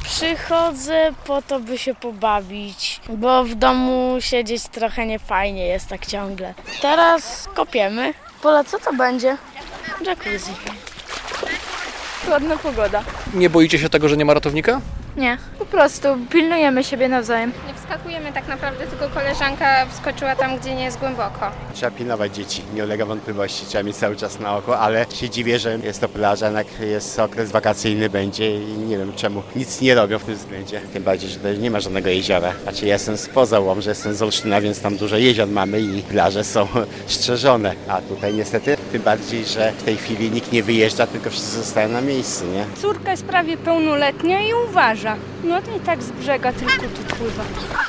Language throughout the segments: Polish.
Przychodzę po to, by się pobawić, bo w domu siedzieć trochę niefajnie jest tak ciągle. Teraz kopiemy. Pola, co to będzie? Jacuzzi. Ładna pogoda. Nie boicie się tego, że nie ma ratownika? Nie, po prostu pilnujemy siebie nawzajem. Nie wskakujemy tak naprawdę, tylko koleżanka wskoczyła tam, gdzie nie jest głęboko. Trzeba pilnować dzieci, nie ulega wątpliwości, trzeba mieć cały czas na oko, ale się dziwię, że jest to plaża, jednak jest okres wakacyjny będzie i nie wiem czemu nic nie robią w tym względzie. Tym bardziej, że tutaj nie ma żadnego jeziora. Znaczy ja jestem spoza Łomży, jestem z Olsztyna, więc tam dużo jezior mamy i plaże są strzeżone, a tutaj niestety tym bardziej, że w tej chwili nikt nie wyjeżdża, tylko wszyscy zostają na miejscu, nie? Córka jest prawie pełnoletnia i uważa. No to i tak z brzega tylko tu pływa.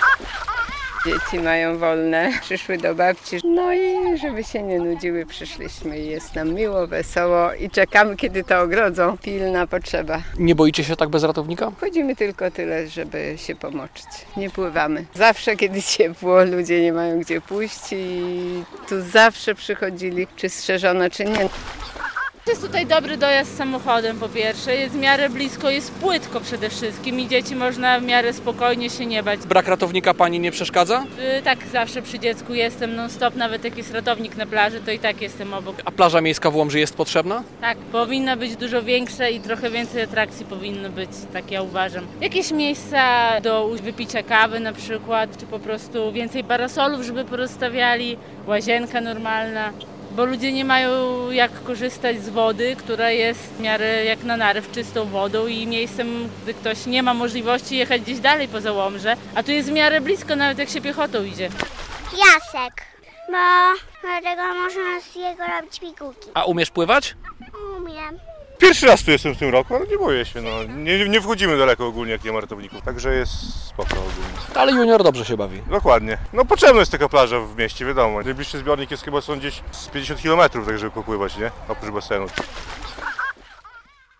Dzieci mają wolne, przyszły do babci, no i żeby się nie nudziły, przyszliśmy i jest nam miło, wesoło i czekamy, kiedy to ogrodzą. Pilna potrzeba. Nie boicie się tak bez ratownika? Chodzimy tylko tyle, żeby się pomoczyć. Nie pływamy. Zawsze, kiedy ciepło, ludzie nie mają gdzie pójść i tu zawsze przychodzili, czy strzeżono, czy nie. Jest tutaj dobry dojazd samochodem po pierwsze, jest w miarę blisko, jest płytko przede wszystkim i dzieci można w miarę spokojnie się nie bać. Brak ratownika pani nie przeszkadza? Tak, zawsze przy dziecku jestem non-stop, nawet jak jest ratownik na plaży, to i tak jestem obok. A plaża miejska w Łomży jest potrzebna? Tak, powinna być dużo większa i trochę więcej atrakcji powinno być, tak ja uważam. Jakieś miejsca do wypicia kawy na przykład, czy po prostu więcej parasolów, żeby porozstawiali, łazienka normalna. Bo ludzie nie mają jak korzystać z wody, która jest w miarę jak na naryw czystą wodą i miejscem, gdy ktoś nie ma możliwości jechać gdzieś dalej poza Łomżę, a tu jest w miarę blisko, nawet jak się piechotą idzie. Piasek, bo dlatego można z jego robić pigułki. A umiesz pływać? Umiem. Pierwszy raz tu jestem w tym roku, ale nie boję się, no. Nie wchodzimy daleko ogólnie, jak nie ma ratowników, także jest spoko ogólnie. Ale junior dobrze się bawi. Dokładnie. No potrzebna jest taka plaża w mieście, wiadomo. Najbliższy zbiornik jest chyba są gdzieś z 50 km, tak żeby popływać, nie? Oprócz basenu.